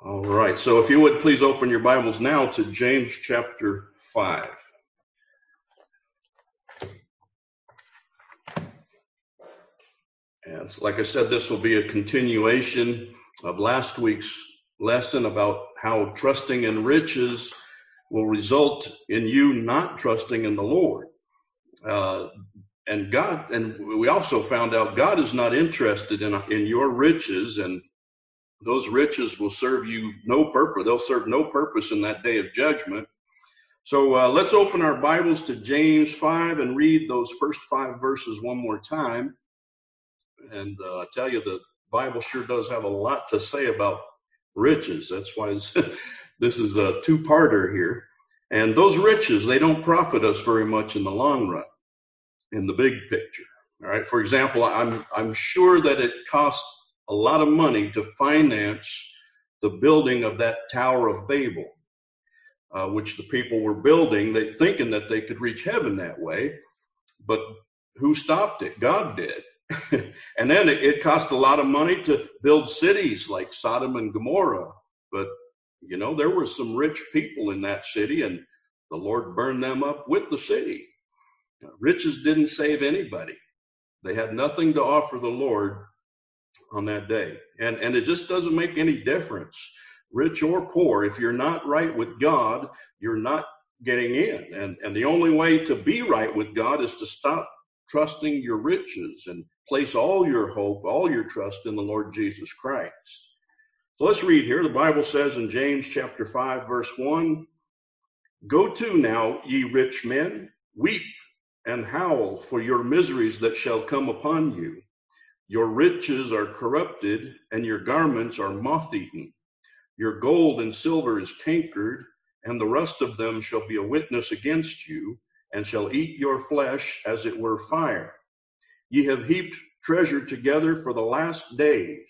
All right, so if you would please open your Bibles now to James chapter 5. And like I said, this will be a continuation of last week's lesson about how trusting in riches will result in you not trusting in the Lord. And we also found out God is not interested in your riches, and those riches will serve you no purpose. They'll serve no purpose in that day of judgment. So let's open our Bibles to James 5 and read those first 5 verses one more time. And I tell you, the Bible sure does have a lot to say about riches. That's why this is a two-parter here. And those riches, they don't profit us very much in the long run, in the big picture. All right. For example, I'm sure that it costs a lot of money to finance the building of that Tower of Babel, which the people were building, thinking that they could reach heaven that way. But who stopped it? God did. And then it cost a lot of money to build cities like Sodom and Gomorrah. But, you know, there were some rich people in that city, and the Lord burned them up with the city. Riches didn't save anybody. They had nothing to offer the Lord on that day. And it just doesn't make any difference, rich or poor. If you're not right with God, you're not getting in. And the only way to be right with God is to stop trusting your riches and place all your hope, all your trust in the Lord Jesus Christ. So let's read here. The Bible says in James chapter 5, verse 1, "Go to now, ye rich men, weep and howl for your miseries that shall come upon you. Your riches are corrupted, and your garments are moth-eaten. Your gold and silver is cankered, and the rust of them shall be a witness against you, and shall eat your flesh as it were fire. Ye have heaped treasure together for the last days.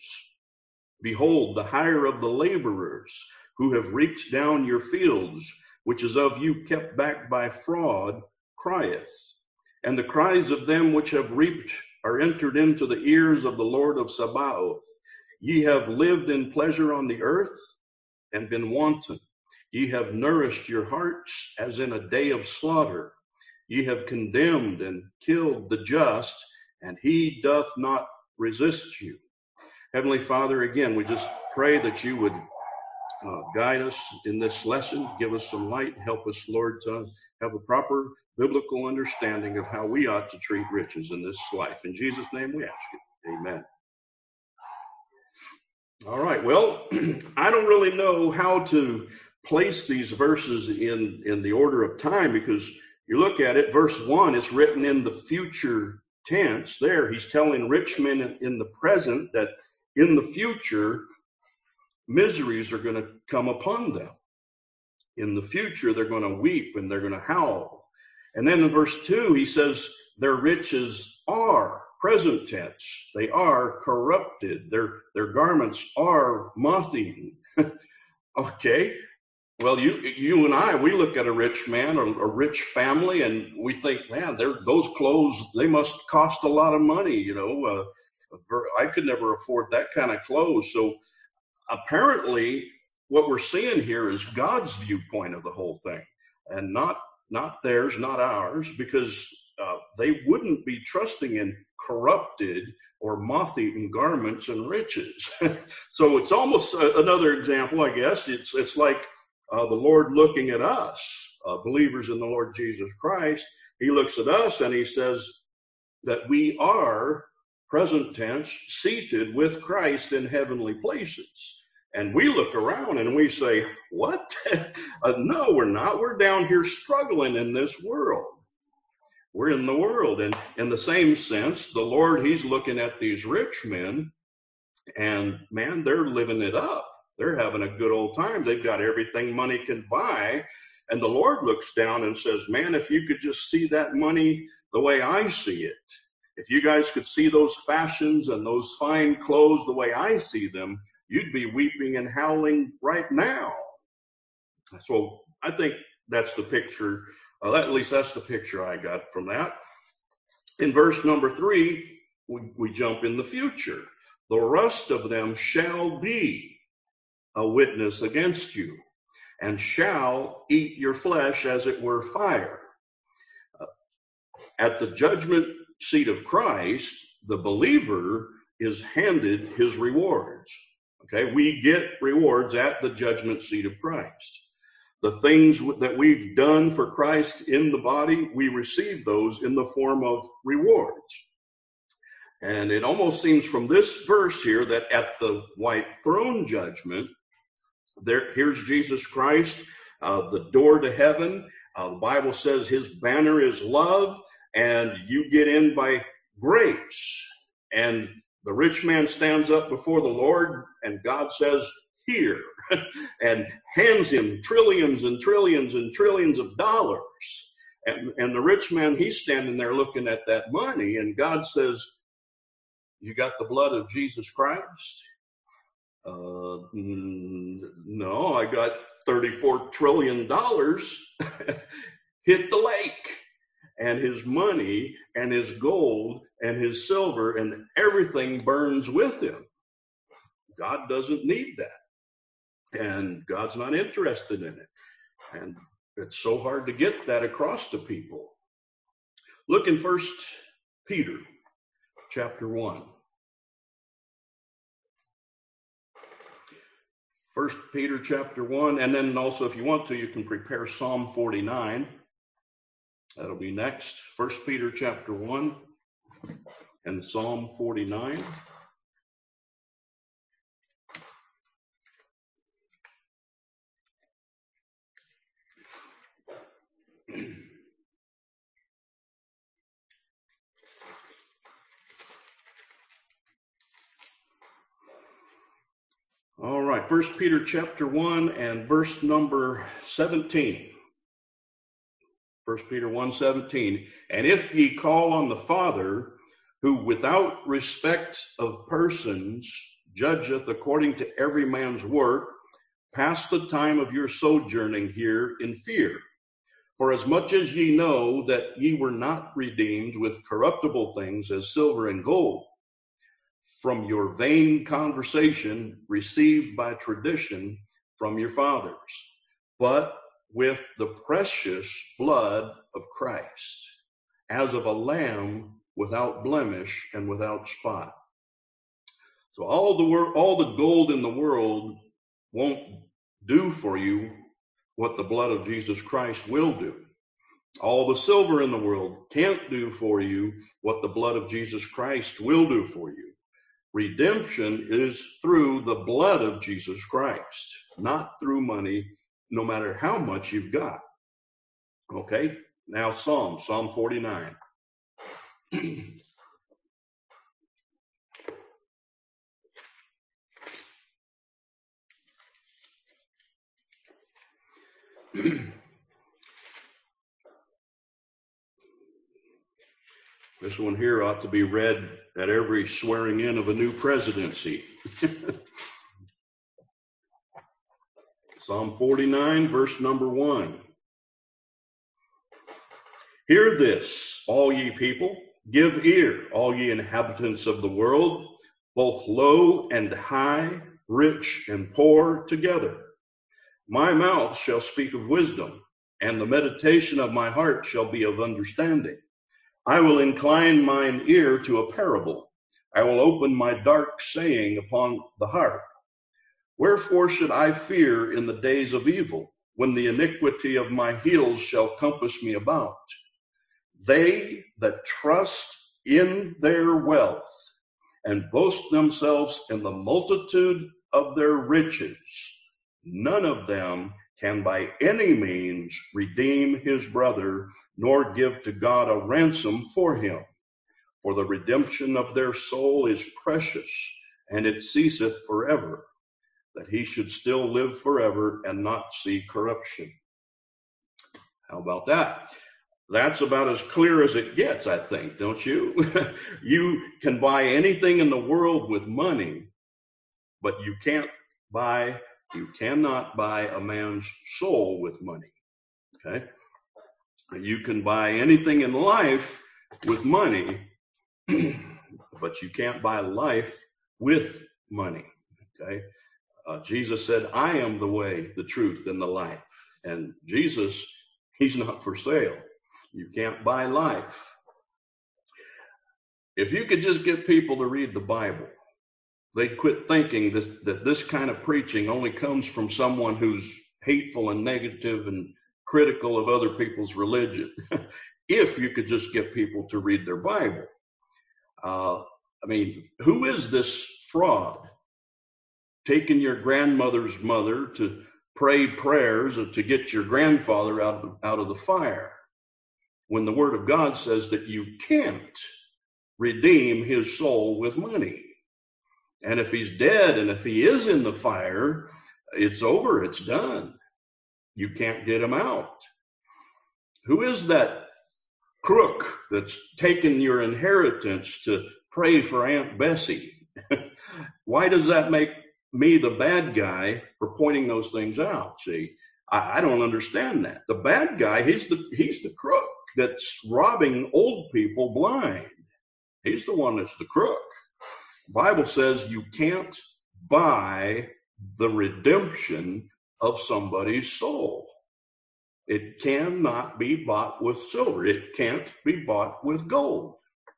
Behold, the hire of the laborers, who have reaped down your fields, which is of you kept back by fraud, crieth. And the cries of them which have reaped are entered into the ears of the Lord of Sabaoth. Ye have lived in pleasure on the earth, and been wanton. Ye have nourished your hearts as in a day of slaughter. Ye have condemned and killed the just, and he doth not resist you." Heavenly Father, again, we just pray that you would guide us in this lesson, give us some light, help us, Lord, to have a proper biblical understanding of how we ought to treat riches in this life. In Jesus' name we ask it. Amen. All right, well, I don't really know how to place these verses in the order of time, because you look at it, verse 1 is written in the future tense there. He's telling rich men in the present that in the future, miseries are going to come upon them. In the future, they're going to weep and they're going to howl. And then in verse 2, he says their riches are, present tense, they are corrupted. Their garments are moth-eaten. Okay. Well, you and I, we look at a rich man or a rich family, and we think, man, those clothes, they must cost a lot of money. You know, I could never afford that kind of clothes. So apparently, what we're seeing here is God's viewpoint of the whole thing, and not theirs, not ours, because they wouldn't be trusting in corrupted or moth-eaten garments and riches. So it's almost another example, I guess. It's like the Lord looking at us, believers in the Lord Jesus Christ. He looks at us and he says that we are, present tense, seated with Christ in heavenly places. And we look around and we say, what? No, we're not. We're down here struggling in this world. We're in the world. And in the same sense, the Lord, he's looking at these rich men, and man, they're living it up. They're having a good old time. They've got everything money can buy. And the Lord looks down and says, man, if you could just see that money the way I see it, if you guys could see those fashions and those fine clothes the way I see them, you'd be weeping and howling right now. So I think that's the picture. At least that's the picture I got from that. In verse number 3, we jump in the future. The rest of them shall be. a witness against you, and shall eat your flesh as it were fire. At the judgment seat of Christ, the believer is handed his rewards. Okay, we get rewards at the judgment seat of Christ. The things that we've done for Christ in the body, we receive those in the form of rewards. And it almost seems from this verse here that at the white throne judgment, here's Jesus Christ, the door to heaven. The Bible says his banner is love, and you get in by grace. And the rich man stands up before the Lord, and God says, here, and hands him trillions and trillions and trillions of dollars. And the rich man, he's standing there looking at that money, and God says, you got the blood of Jesus Christ? No, I got $34 trillion hit the lake. And his money and his gold and his silver and everything burns with him. God doesn't need that. And God's not interested in it. And it's so hard to get that across to people. Look in 1 Peter chapter 1. 1 Peter chapter 1, and then also if you want to, you can prepare Psalm 49. That'll be next. 1 Peter chapter 1 and Psalm 49. All right, 1 Peter chapter 1 and verse number 17. 1 Peter 1:17, and if ye call on the Father, who without respect of persons judgeth according to every man's work, pass the time of your sojourning here in fear. For as much as ye know that ye were not redeemed with corruptible things as silver and gold, from your vain conversation received by tradition from your fathers, but with the precious blood of Christ, as of a lamb without blemish and without spot. So all the gold in the world won't do for you what the blood of Jesus Christ will do. All the silver in the world can't do for you what the blood of Jesus Christ will do for you. Redemption is through the blood of Jesus Christ, not through money, no matter how much you've got. Okay, now Psalm 49. This one here ought to be read at every swearing in of a new presidency. Psalm 49, verse number 1. Hear this, all ye people, give ear, all ye inhabitants of the world, both low and high, rich and poor together. My mouth shall speak of wisdom, and the meditation of my heart shall be of understanding. I will incline mine ear to a parable. I will open my dark saying upon the harp. Wherefore should I fear in the days of evil, when the iniquity of my heels shall compass me about? They that trust in their wealth and boast themselves in the multitude of their riches, none of them can by any means redeem his brother, nor give to God a ransom for him. For the redemption of their soul is precious, and it ceaseth forever, that he should still live forever and not see corruption. How about that? That's about as clear as it gets, I think, don't you? You can buy anything in the world with money, but you cannot buy a man's soul with money. Okay? You can buy anything in life with money, but you can't buy life with money. Okay? Jesus said, I am the way, the truth, and the life. And Jesus, he's not for sale. You can't buy life. If you could just get people to read the Bible, they'd quit thinking that this kind of preaching only comes from someone who's hateful and negative and critical of other people's religion. If you could just get people to read their Bible. I mean, who is this fraud? Taking your grandmother's mother to pray prayers to get your grandfather out of the fire, when the Word of God says that you can't redeem his soul with money. And if he's dead and if he is in the fire, it's over, it's done. You can't get him out. Who is that crook that's taken your inheritance to pray for Aunt Bessie? Why does that make me the bad guy for pointing those things out? See, I don't understand that. The bad guy, he's the crook that's robbing old people blind. He's the one that's the crook. The Bible says you can't buy the redemption of somebody's soul. It cannot be bought with silver. It can't be bought with gold.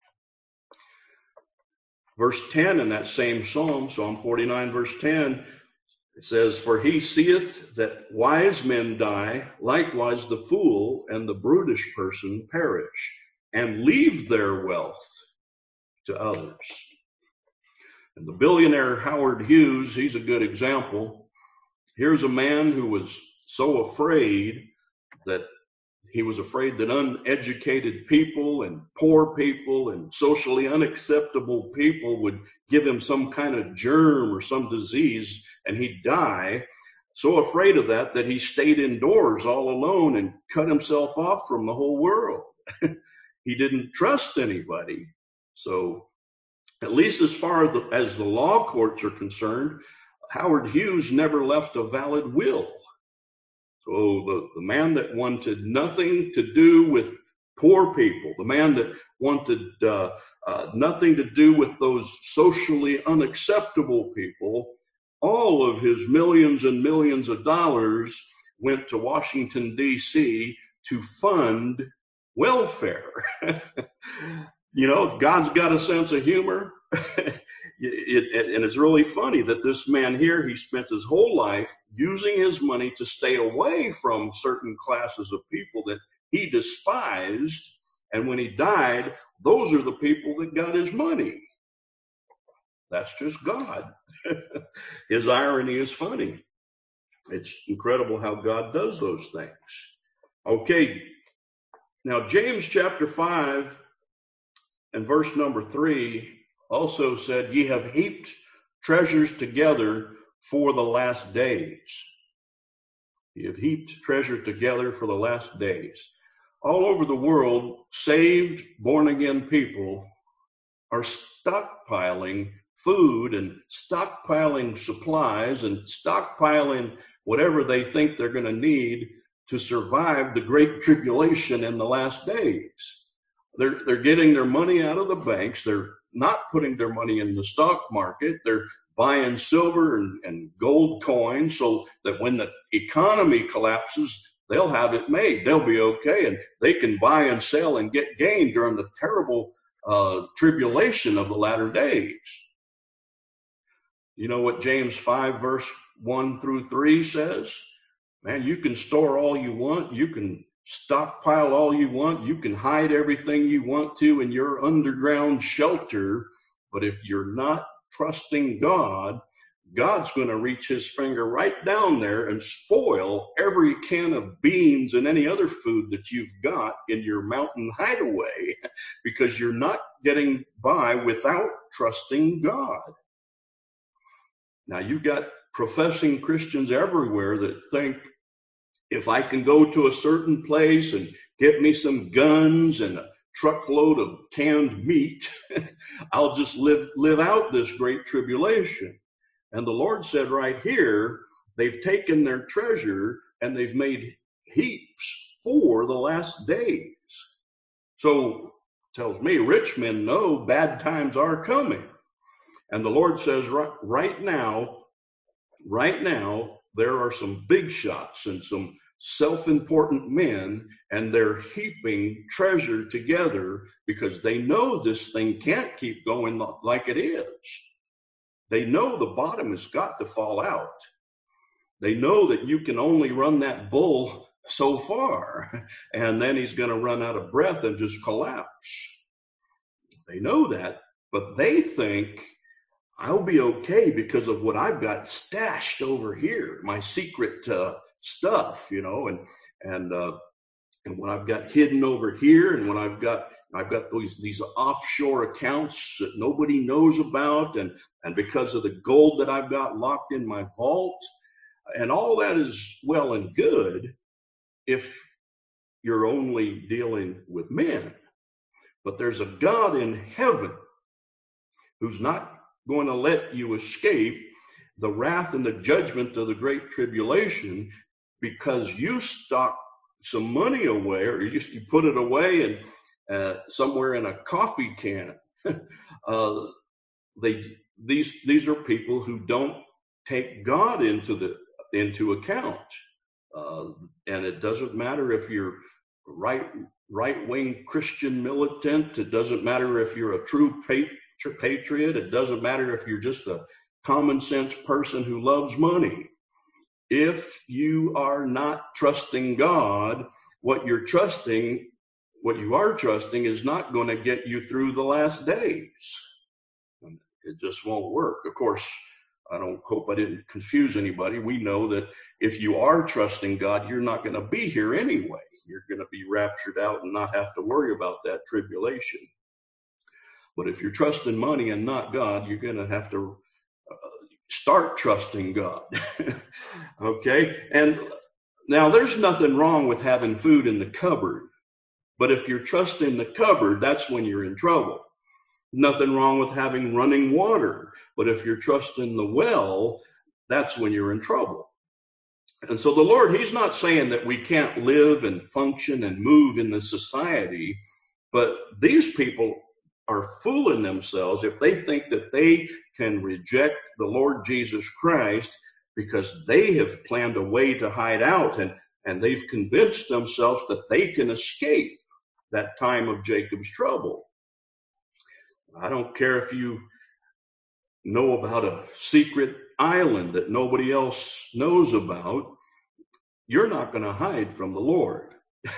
Verse 10 in that same psalm, Psalm 49, verse 10, it says, for he seeth that wise men die, likewise the fool and the brutish person perish, and leave their wealth to others. And the billionaire Howard Hughes, he's a good example. Here's a man who was so afraid that he was afraid that uneducated people and poor people and socially unacceptable people would give him some kind of germ or some disease and he'd die. So afraid of that he stayed indoors all alone and cut himself off from the whole world. He didn't trust anybody. So at least as far as the law courts are concerned, Howard Hughes never left a valid will. So the man that wanted nothing to do with poor people, the man that wanted nothing to do with those socially unacceptable people, all of his millions and millions of dollars went to Washington, D.C. to fund welfare. You know, God's got a sense of humor. And it's really funny that this man here, he spent his whole life using his money to stay away from certain classes of people that he despised. And when he died, those are the people that got his money. That's just God. His irony is funny. It's incredible how God does those things. Okay, now James chapter 5 and verse number 3 also said, ye have heaped treasures together for the last days. Ye have heaped treasure together for the last days. All over the world, saved, born-again people are stockpiling food and stockpiling supplies and stockpiling whatever they think they're going to need to survive the great tribulation in the last days. They're getting their money out of the banks. They're not putting their money in the stock market. They're buying silver and gold coins so that when the economy collapses, they'll have it made. They'll be okay, and they can buy and sell and get gain during the terrible tribulation of the latter days. You know what James 5 verse 1 through 3 says? Man, you can store all you want. You can stockpile all you want. You can hide everything you want to in your underground shelter. But if you're not trusting God, God's going to reach his finger right down there and spoil every can of beans and any other food that you've got in your mountain hideaway because you're not getting by without trusting God. Now, you've got professing Christians everywhere that think, if I can go to a certain place and get me some guns and a truckload of canned meat, I'll just live out this great tribulation. And the Lord said right here, they've taken their treasure and they've made heaps for the last days. So tells me rich men know bad times are coming. And the Lord says right now, right now, there are some big shots and some self-important men, and they're heaping treasure together because they know this thing can't keep going like it is. They know the bottom has got to fall out. They know that you can only run that bull so far, and then he's going to run out of breath and just collapse. They know that, but they think, I'll be okay because of what I've got stashed over here, my secret stuff, and what I've got hidden over here, and when I've got these offshore accounts that nobody knows about, and because of the gold that I've got locked in my vault, and all that is well and good if you're only dealing with men. But there's a God in heaven who's not going to let you escape the wrath and the judgment of the great tribulation because you stock some money away, or you put it away and somewhere in a coffee can. These are people who don't take God into account, and it doesn't matter if you're right-wing Christian militant. It doesn't matter if you're a true patriot. It doesn't matter if you're just a common sense person who loves money. If you are not trusting God, what you are trusting is not going to get you through the last days. It just won't work. Of course, I hope I didn't confuse anybody. We know that if you are trusting God, you're not going to be here anyway. You're going to be raptured out and not have to worry about that tribulation. But if you're trusting money and not God, you're going to have to start trusting God. Okay? And now there's nothing wrong with having food in the cupboard. But if you're trusting the cupboard, that's when you're in trouble. Nothing wrong with having running water. But if you're trusting the well, that's when you're in trouble. And so the Lord, he's not saying that we can't live and function and move in the society, but these people are fooling themselves if they think that they can reject the Lord Jesus Christ because they have planned a way to hide out, and they've convinced themselves that they can escape that time of Jacob's trouble. I don't care if you know about a secret island that nobody else knows about. You're not going to hide from the Lord.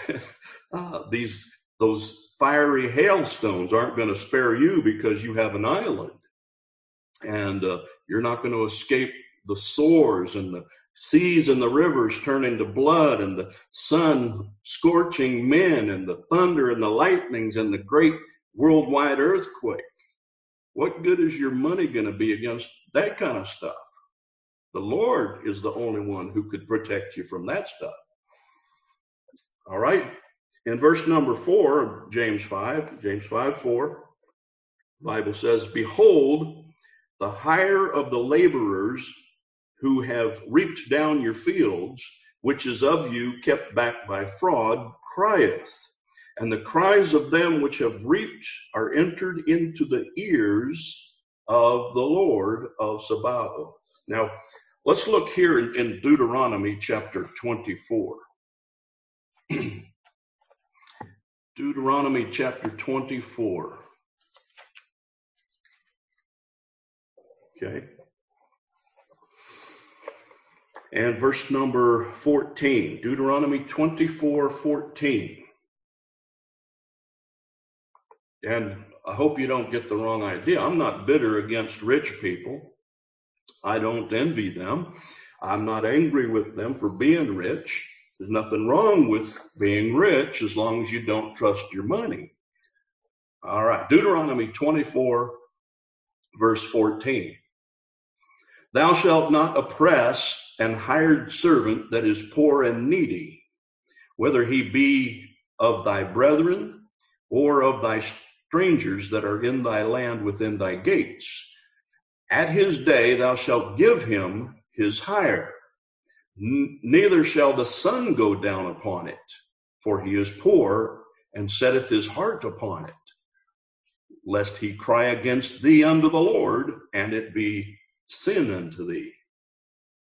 Those fiery hailstones aren't going to spare you because you have an island. And you're not going to escape the sores and the seas and the rivers turning to blood and the sun scorching men and the thunder and the lightnings and the great worldwide earthquake. What good is your money going to be against that kind of stuff? The Lord is the only one who could protect you from that stuff. All right. In verse number 4 of James 5:4, the Bible says, "Behold, the hire of the laborers who have reaped down your fields, which is of you kept back by fraud, crieth. And the cries of them which have reaped are entered into the ears of the Lord of Sabaoth." Now, let's look here in Deuteronomy chapter 24. Deuteronomy chapter 24. Okay. And verse number 14. Deuteronomy 24:14. And I hope you don't get the wrong idea. I'm not bitter against rich people. I don't envy them. I'm not angry with them for being rich. There's nothing wrong with being rich as long as you don't trust your money. All right. Deuteronomy 24, verse 14. "Thou shalt not oppress an hired servant that is poor and needy, whether he be of thy brethren or of thy strangers that are in thy land within thy gates. At his day thou shalt give him his hire. Neither shall the sun go down upon it, for he is poor, and setteth his heart upon it, lest he cry against thee unto the Lord, and it be sin unto thee."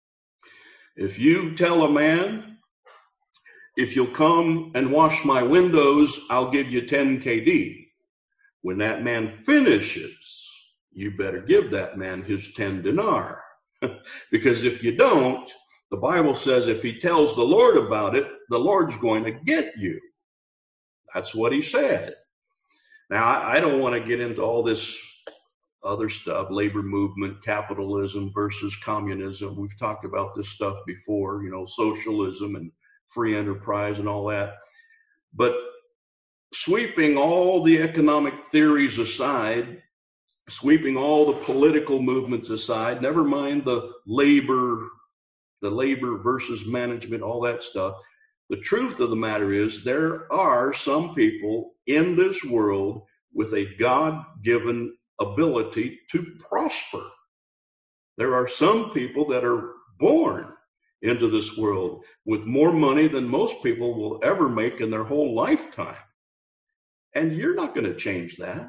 If you tell a man, if you'll come and wash my windows, I'll give you 10 KD. When that man finishes, you better give that man his 10 dinar. Because if you don't, the Bible says if he tells the Lord about it, the Lord's going to get you. That's what he said. Now, I don't want to get into all this other stuff, labor movement, capitalism versus communism. We've talked about this stuff before, socialism and free enterprise and all that. But sweeping all the economic theories aside, sweeping all the political movements aside, never mind the labor versus management, all that stuff. The truth of the matter is there are some people in this world with a God-given ability to prosper. There are some people that are born into this world with more money than most people will ever make in their whole lifetime. And you're not going to change that.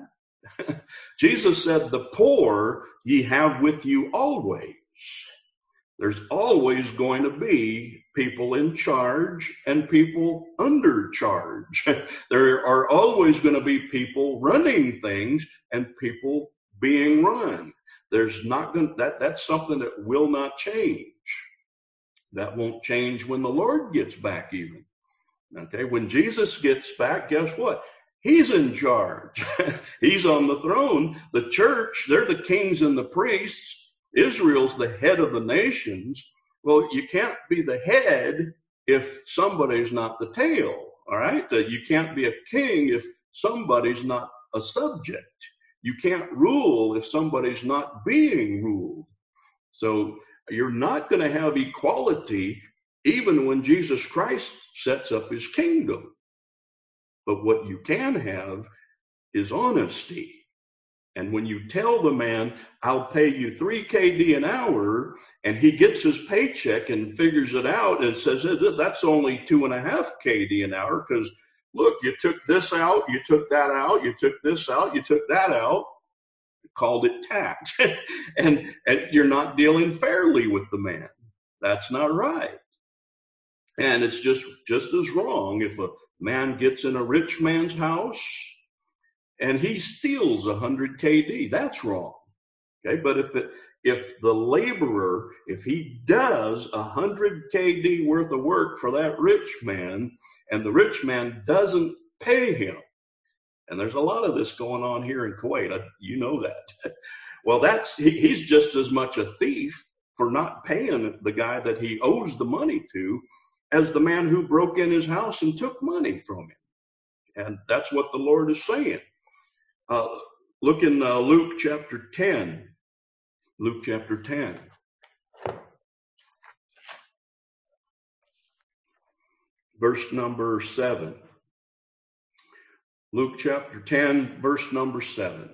Jesus said, the poor ye have with you always. There's always going to be people in charge and people under charge. There are always going to be people running things and people being run. There's not going that's something that will not change. That won't change when the Lord gets back even. Okay, when Jesus gets back, guess what? He's in charge. He's on the throne. The church, they're the kings and the priests. Israel's the head of the nations. Well, you can't be the head if somebody's not the tail, all right? You can't be a king if somebody's not a subject. You can't rule if somebody's not being ruled. So you're not going to have equality even when Jesus Christ sets up his kingdom. But what you can have is honesty. And when you tell the man, I'll pay you 3 KD an hour, and he gets his paycheck and figures it out and says, that's only 2.5 KD an hour, because look, you took this out, you took that out, you took this out, you took that out, you called it tax. and you're not dealing fairly with the man. That's not right. And it's just as wrong if a man gets in a rich man's house and he steals 100 KD. That's wrong. Okay, but if the laborer, if he does 100 KD worth of work for that rich man, and the rich man doesn't pay him, and there's a lot of this going on here in Kuwait, you know that. Well, he's just as much a thief for not paying the guy that he owes the money to as the man who broke in his house and took money from him. And that's what the Lord is saying. Look in Luke chapter 10. Luke chapter 10. Verse number 7. Luke chapter 10, verse number 7.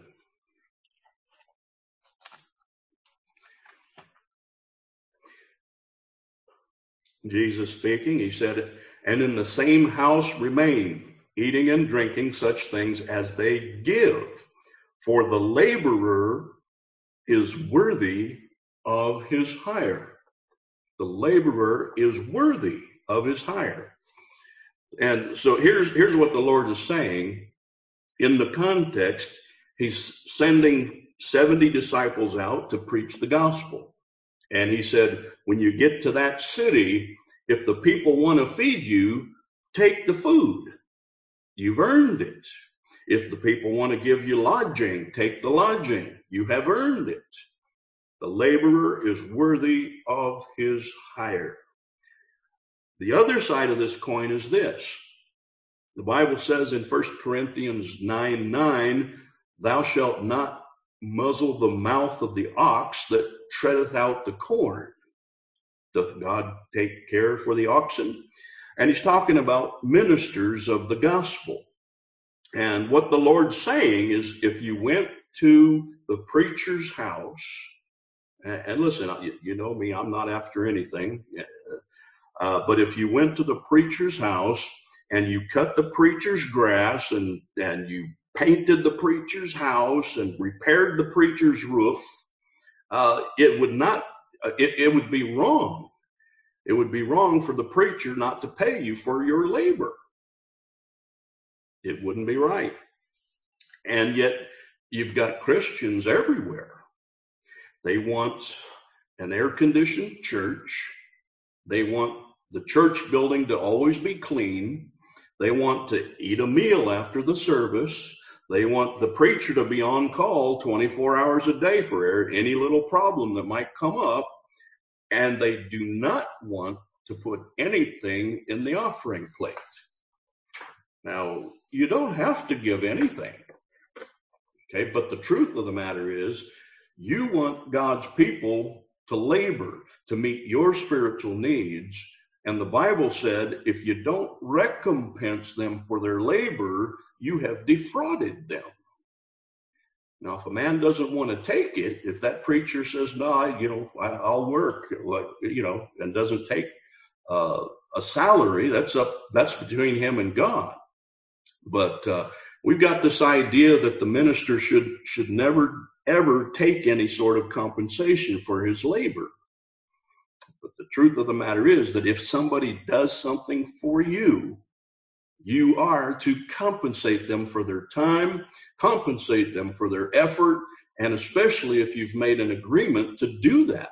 Jesus speaking, he said, and in the same house remain, eating and drinking such things as they give, for the laborer is worthy of his hire. The laborer is worthy of his hire. And so here's what the Lord is saying. In the context, he's sending 70 disciples out to preach the gospel. And he said, when you get to that city, if the people want to feed you, take the food. You've earned it. If the people want to give you lodging, take the lodging. You have earned it. The laborer is worthy of his hire. The other side of this coin is this. The Bible says in 1 Corinthians 9:9, thou shalt not muzzle the mouth of the ox that treadeth out the corn. Doth God take care for the oxen? And he's talking about ministers of the gospel. And what the Lord's saying is, if you went to the preacher's house, and listen, you know me, I'm not after anything, but if you went to the preacher's house and you cut the preacher's grass and you painted the preacher's house and repaired the preacher's roof, it would be wrong. It would be wrong for the preacher not to pay you for your labor. It wouldn't be right. And yet you've got Christians everywhere. They want an air-conditioned church. They want the church building to always be clean. They want to eat a meal after the service. They want the preacher to be on call 24 hours a day for any little problem that might come up. And they do not want to put anything in the offering plate. Now, you don't have to give anything. Okay, but the truth of the matter is, you want God's people to labor to meet your spiritual needs. And the Bible said, if you don't recompense them for their labor, you have defrauded them. Now, if a man doesn't want to take it, if that preacher says, no, I'll work, and doesn't take a salary, that's between him and God. But we've got this idea that the minister should never, ever take any sort of compensation for his labor. But the truth of the matter is that if somebody does something for you, you are to compensate them for their time, compensate them for their effort, and especially if you've made an agreement to do that.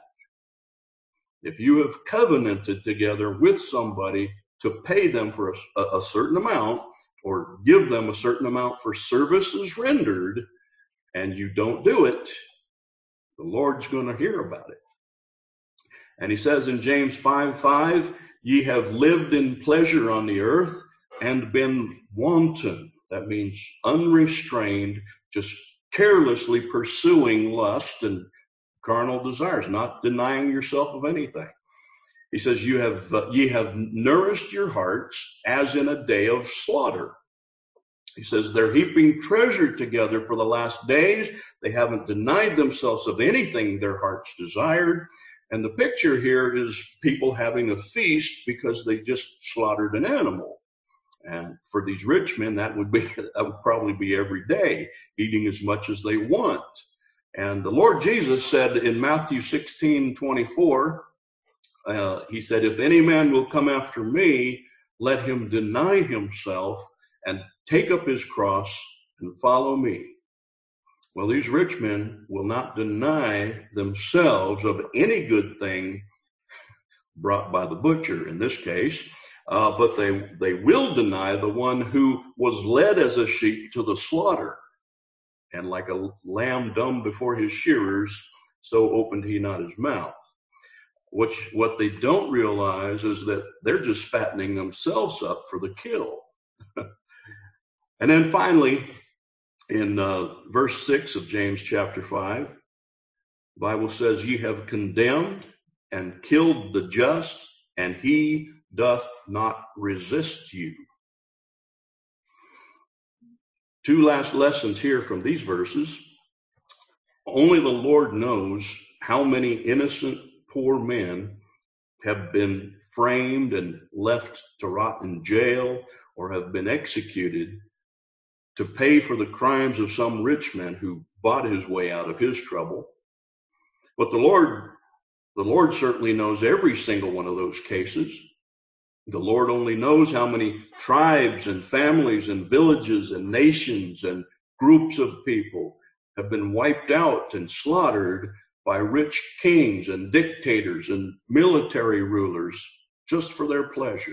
If you have covenanted together with somebody to pay them for a certain amount or give them a certain amount for services rendered, and you don't do it, the Lord's going to hear about it. And he says in James 5:5, ye have lived in pleasure on the earth and been wanton. That means unrestrained, just carelessly pursuing lust and carnal desires, not denying yourself of anything. He says, ye have nourished your hearts as in a day of slaughter. He says they're heaping treasure together for the last days. They haven't denied themselves of anything their hearts desired. And the picture here is people having a feast because they just slaughtered an animal. And for these rich men, that would probably be every day, eating as much as they want. And the Lord Jesus said in Matthew 16:24, he said, if any man will come after me, let him deny himself and take up his cross and follow me. Well, these rich men will not deny themselves of any good thing brought by the butcher in this case, but they will deny the one who was led as a sheep to the slaughter. And like a lamb dumb before his shearers, so opened he not his mouth. What they don't realize is that they're just fattening themselves up for the kill. And then finally, in verse 6 of James chapter 5, the Bible says, ye have condemned and killed the just, and he doth not resist you. Two last lessons here from these verses. Only the Lord knows how many innocent poor men have been framed and left to rot in jail or have been executed to pay for the crimes of some rich man who bought his way out of his trouble. But the Lord certainly knows every single one of those cases. The Lord only knows how many tribes and families and villages and nations and groups of people have been wiped out and slaughtered by rich kings and dictators and military rulers just for their pleasure.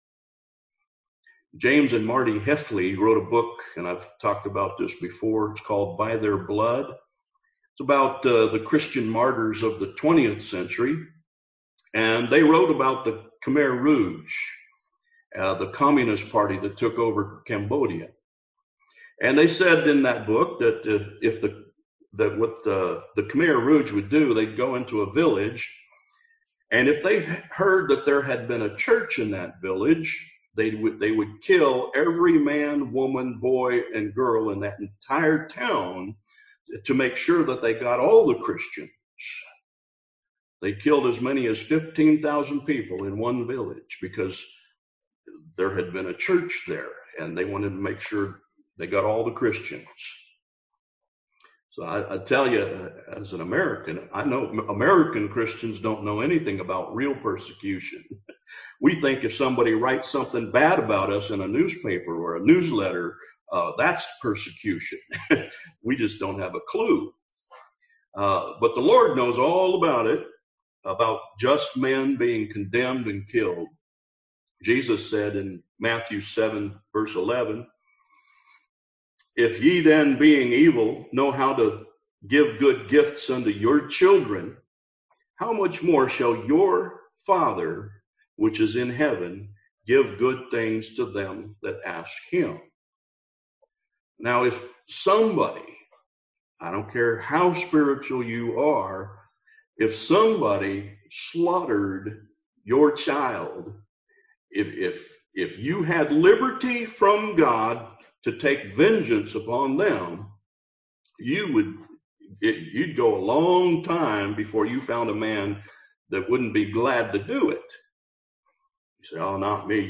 James and Marty Heffley wrote a book, and I've talked about this before. It's called By Their Blood. It's about the Christian martyrs of the 20th century. And they wrote about the Khmer Rouge, the Communist Party that took over Cambodia. And they said in that book that what the Khmer Rouge would do, they'd go into a village, and if they heard that there had been a church in that village, they would kill every man, woman, boy, and girl in that entire town to make sure that they got all the Christians. They killed as many as 15,000 people in one village because there had been a church there, and they wanted to make sure they got all the Christians. So I tell you, as an American, I know American Christians don't know anything about real persecution. We think if somebody writes something bad about us in a newspaper or a newsletter, that's persecution. We just don't have a clue. But the Lord knows all about it, about just men being condemned and killed. Jesus said in Matthew 7, verse 11, if ye then, being evil, know how to give good gifts unto your children, how much more shall your Father, which is in heaven, give good things to them that ask him? Now, if somebody, I don't care how spiritual you are, if somebody slaughtered your child, if you had liberty from God to take vengeance upon them, you'd go a long time before you found a man that wouldn't be glad to do it. You say, oh, not me.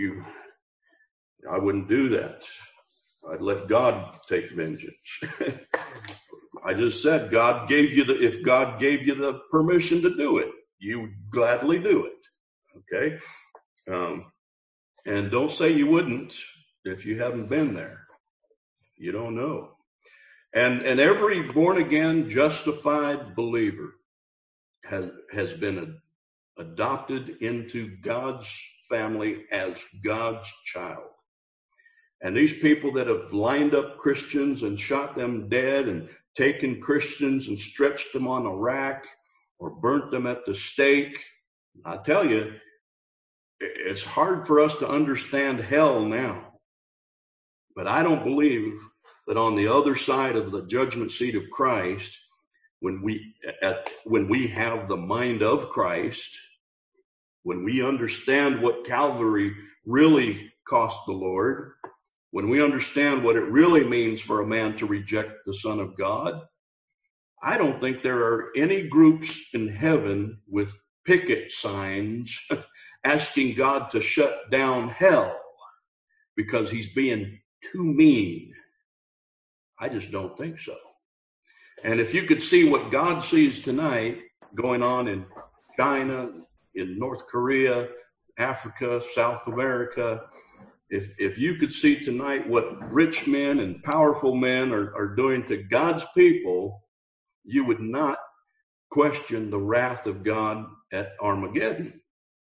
I wouldn't do that. I'd let God take vengeance. I just said if God gave you the permission to do it, you would gladly do it. Okay? And don't say you wouldn't if you haven't been there. You don't know. And every born again, justified believer has been adopted into God's family as God's child. And these people that have lined up Christians and shot them dead and taken Christians and stretched them on a rack or burnt them at the stake, I tell you, it's hard for us to understand hell now. But I don't believe that on the other side of the judgment seat of Christ, when we have the mind of Christ, when we understand what Calvary really cost the Lord, when we understand what it really means for a man to reject the Son of God, I don't think there are any groups in heaven with picket signs asking God to shut down hell because he's being too mean. I just don't think so. And if you could see what God sees tonight going on in China, in North Korea, Africa, South America, if you could see tonight what rich men and powerful men are doing to God's people, you would not question the wrath of God at Armageddon.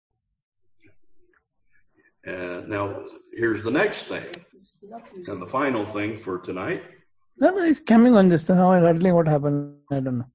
Now, here's the next thing, and the final thing for tonight. No, he's coming on this. Now, exactly what happened, I don't know.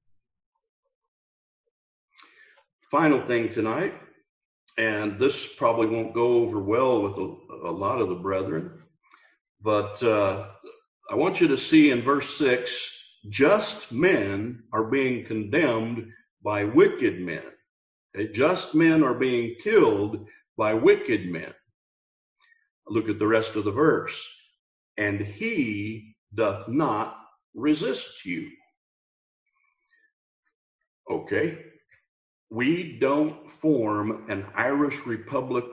Final thing tonight, and this probably won't go over well with a lot of the brethren, but I want you to see in verse 6, just men are being condemned by wicked men. Okay? Just men are being killed by wicked men. Look at the rest of the verse. And he doth not resist you. Okay. We don't form an Irish Republican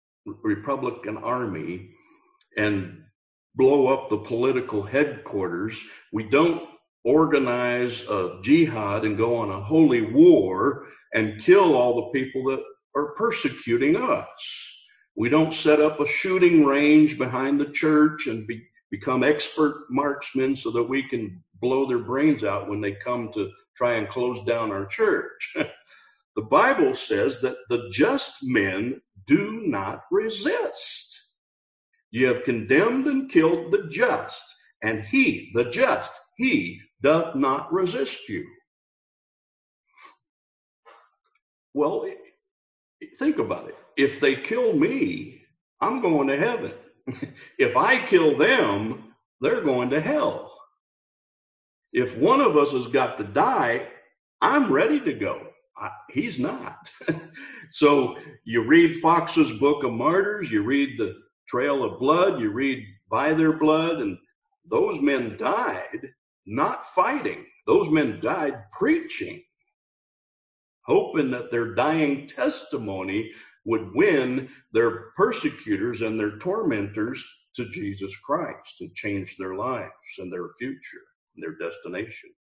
army and blow up the political headquarters. We don't organize a jihad and go on a holy war and kill all the people that are persecuting us. We don't set up a shooting range behind the church and become expert marksmen so that we can blow their brains out when they come to try and close down our church. The Bible says that the just men do not resist. You have condemned and killed the just, and he, the just, he doth not resist you. Well, think about it. If they kill me, I'm going to heaven. If I kill them, they're going to hell. If one of us has got to die, I'm ready to go. He's not. So you read Fox's Book of Martyrs, you read the Trail of Blood, you read By Their Blood, and those men died not fighting. Those men died preaching, hoping that their dying testimony would win their persecutors and their tormentors to Jesus Christ and change their lives and their future and their destination.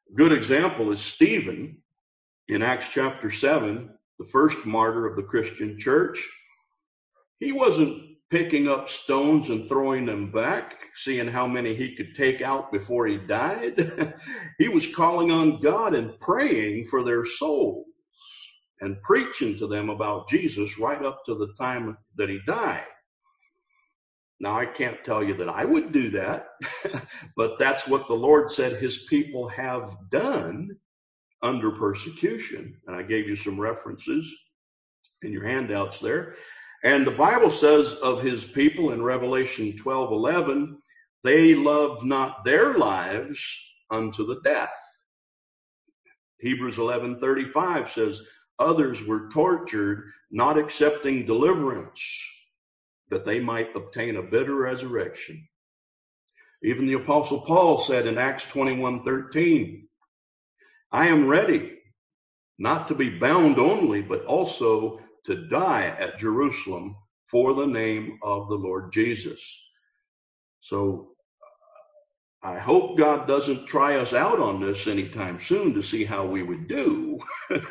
good example is Stephen in Acts chapter 7, the first martyr of the Christian church. He wasn't picking up stones and throwing them back, seeing how many he could take out before he died. He was calling on God and praying for their souls and preaching to them about Jesus right up to the time that he died. Now, I can't tell you that I would do that, but that's what the Lord said his people have done under persecution. And I gave you some references in your handouts there. And the Bible says of his people in Revelation 12:11, they loved not their lives unto the death. Hebrews 11:35 says, others were tortured, not accepting deliverance, that they might obtain a better resurrection. Even the Apostle Paul said in Acts 21:13, I am ready not to be bound only, but also to die at Jerusalem for the name of the Lord Jesus. So I hope God doesn't try us out on this anytime soon to see how we would do.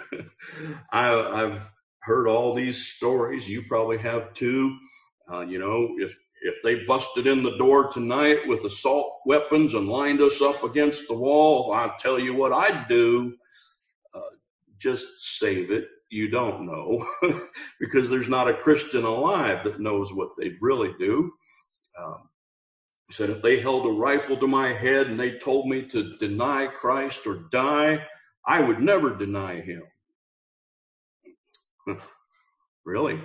I've heard all these stories. You probably have too. If they busted in the door tonight with assault weapons and lined us up against the wall, I'll tell you what I'd do. Just save it. You don't know, because there's not a Christian alive that knows what they'd really do. He said, if they held a rifle to my head and they told me to deny Christ or die, I would never deny him. Really?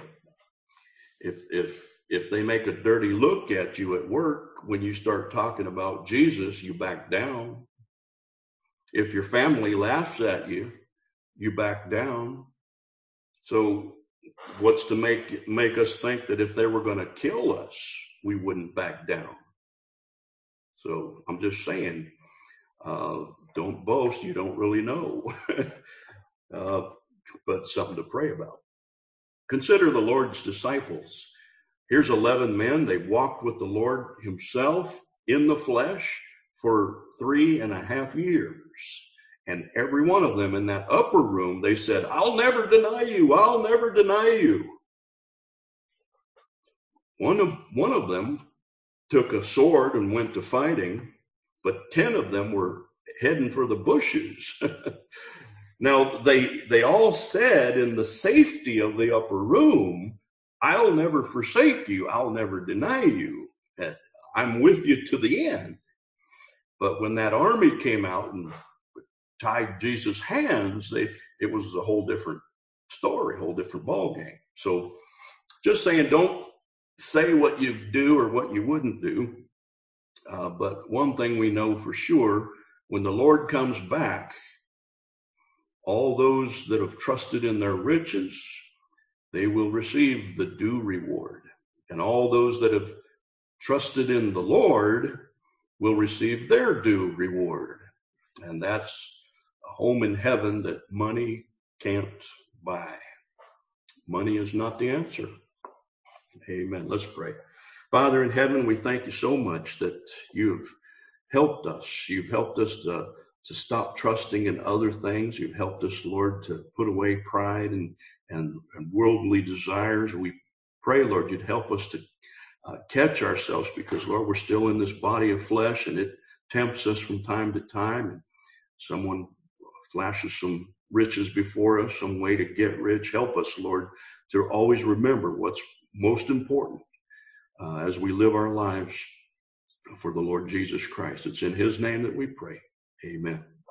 If they make a dirty look at you at work when you start talking about Jesus, you back down. If your family laughs at you, you back down. So what's to make us think that if they were going to kill us, we wouldn't back down? So I'm just saying, don't boast. You don't really know. But something to pray about. Consider the Lord's disciples. Here's 11 men. They walked with the Lord himself in the flesh for 3.5 years. And every one of them in that upper room, they said, I'll never deny you. I'll never deny you. One of them took a sword and went to fighting, but 10 of them were heading for the bushes. Now, they all said in the safety of the upper room, I'll never forsake you. I'll never deny you. I'm with you to the end. But when that army came out and tied Jesus' hands, it was a whole different story, a whole different ballgame. So just saying, don't say what you do or what you wouldn't do. But one thing we know for sure, when the Lord comes back, all those that have trusted in their riches, they will receive the due reward. And all those that have trusted in the Lord will receive their due reward. And that's a home in heaven that money can't buy. Money is not the answer. Amen. Let's pray. Father in heaven, we thank you so much that you've helped us. You've helped us to stop trusting in other things. You've helped us, Lord, to put away pride and worldly desires. We pray, Lord, you'd help us to catch ourselves, because, Lord, we're still in this body of flesh and it tempts us from time to time. And someone flashes some riches before us, some way to get rich. Help us, Lord, to always remember what's most important as we live our lives for the Lord Jesus Christ. It's in his name that we pray. Amen.